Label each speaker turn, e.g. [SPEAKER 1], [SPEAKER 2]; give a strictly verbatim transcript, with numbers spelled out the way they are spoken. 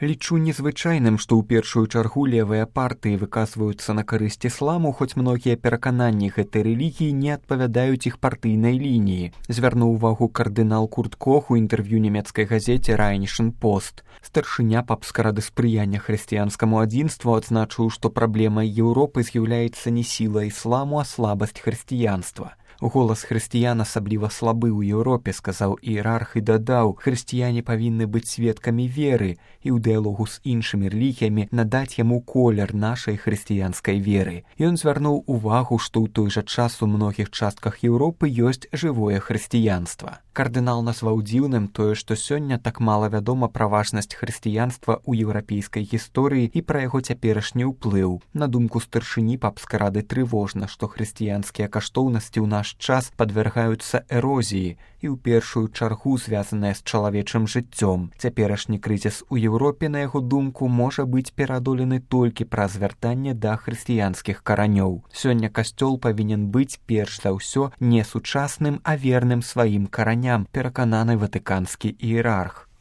[SPEAKER 1] Лічу незвычайным, што ў першую чаргу левыя партыі выказваюцца на карысць ісламу, хоць многія перакананні гэтай рэлігіі не адпавядаюць іх партыйнай лініі, звярнуў увагу кардынал Курт Кох у інтэрв'ю нямецкай газеце «Райнішен Пост». Старшыня папскай рады спрыяння хрысціянскаму адзінству адзначыў, што праблемай Еўропы з'яўляецца не сіла ісламу, а слабасць хрысціянства. Голас хрысціян асабліва слабы ў Еўропе, сказаў іерарх і дадаў, хрысціяне павінны быць сведкамі веры і ў дыялогу з іншымі рэлігіямі надаць яму колер нашай хрысціянскай веры. Ён звярнуў увагу, што ў той жа час у многіх частках Еўропы ёсць жывое хрысціянства. Кардынал назваў дзіўным тое, што сёння так мала вядома пра важнасць хрысціянства ў еўрапейскай гісторыі і пра яго цяперашні ўплыў. На думку старшыні папскай рады трывожна, што хрысціянскія каштоўнасці ў наш час падвяргаюцца эрозіі і ў першую чаргу звязаныя з чалавечым жыццём. Цяперашні крызіс у Еўропе, на яго думку, можа быць пераадолены толькі праз вяртанне да хрысціянскіх каранёў. Сёння касцёл павінен быць перш за ўсё не сучасным, а верным сваім караням, перакананы ватыканскі іерарх.